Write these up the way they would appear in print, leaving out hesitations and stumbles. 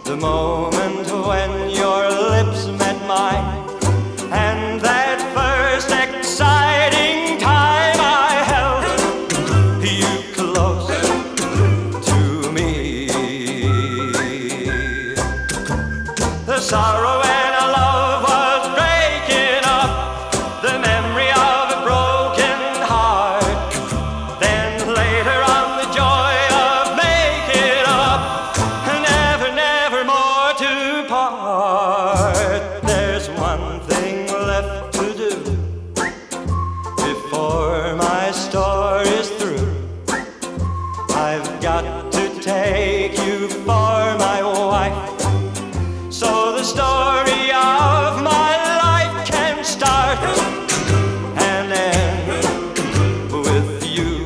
the moment when your lips met mine, and that first exciting time I held you close to me. The sorrow and a love was breaking up, the memory of a broken heart. Then later on, the joy of making up, never, never more to part. There's one thing left to do before my story's through. I've got to take you for my wife, so the story of my life can start and end with you.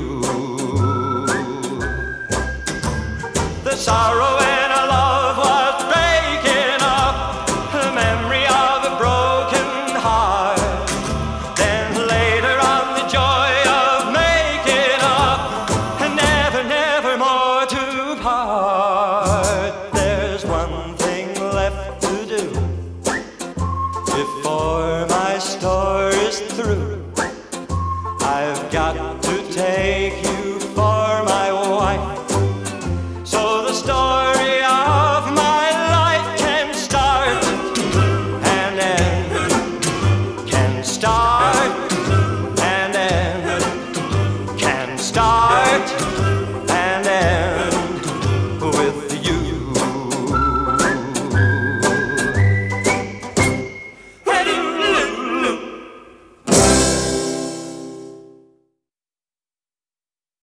The sorrow and a love was breaking up, the memory of a broken heart. Then later on, the joy of making up, and never, never more to part. There's one thing left to do before my story's through. I've got to take